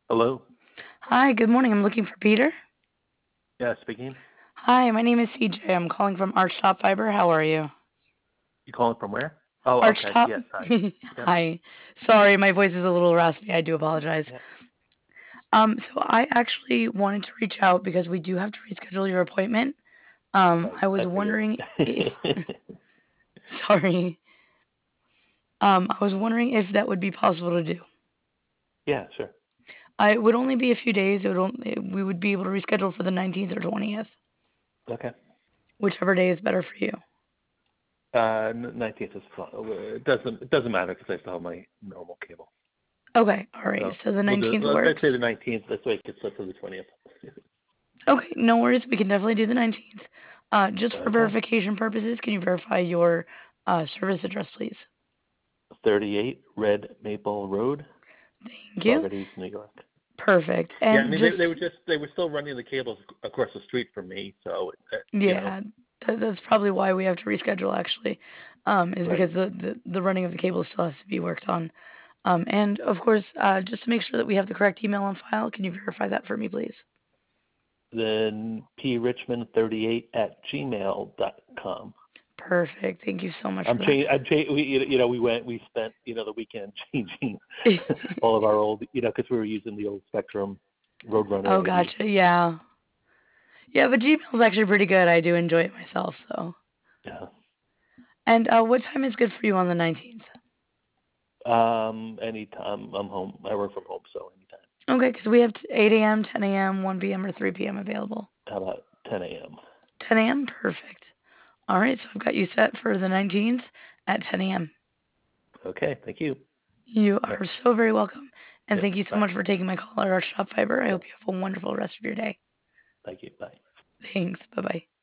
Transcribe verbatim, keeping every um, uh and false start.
Hello? Hi, good morning. I'm looking for Peter. Yeah, speaking. Hi, my name is C J. I'm calling from Archtop Fiber. How are you? You calling from where? Oh, okay. Archtop? Yes, hi. Yep. Hi. Sorry, my voice is a little raspy. I do apologize. Yep. Um, so I actually wanted to reach out because we do have to reschedule your appointment. Um, Right. I I was figured. wondering if, sorry. Um, I was wondering if that would be possible to do. Yeah, sure. I it would only be a few days. It would only, we would be able to reschedule for the nineteenth or twentieth, Okay. whichever day is better for you. Uh, nineteenth is fine. It doesn't, it doesn't matter because I still have my normal cable. Okay, all right. So So the we'll do, nineteenth let- let's say works. the nineteenth. This way it gets up to the twentieth. Okay, no worries. We can definitely do the nineteenth. Uh, just for Okay. verification purposes, can you verify your uh, service address, please? thirty-eight Red Maple Road, Thank you. Saugerties, New York. Perfect. Yeah, I And mean, they, they just, were just, they were still running the cables across the street from me. So, uh, you know, yeah, that, that's probably why we have to reschedule, actually, um, is right. because the, the, the running of the cable still has to be worked on. Um, and of course, uh, just to make sure that we have the correct email on file, can you verify that for me, please? Then P Richmond thirty-eight at gmail dot com. Perfect. Thank you so much I'm for that. changing. I'm cha- we, you know, we went, we spent, you know, the weekend changing all of our old, you know, because we were using the old Spectrum Roadrunner Oh, eighty. gotcha. Yeah. Yeah, but Gmail is actually pretty good. I do enjoy it myself, so. Yeah. And uh, what time is good for you on the nineteenth? Um. Anytime I'm home. I work from home, so anytime. Okay, because we have t- eight a m, ten a m, one p m, or three p m available. How about ten a.m.? ten a m? Perfect. All right, so I've got you set for the nineteenth at ten a m. Okay. Thank you. You All right. are so very welcome. And Yep. thank you so Bye. much for taking my call at our Shop Fiber. I Yep. hope you have a wonderful rest of your day. Thank you. Bye. Thanks. Bye bye.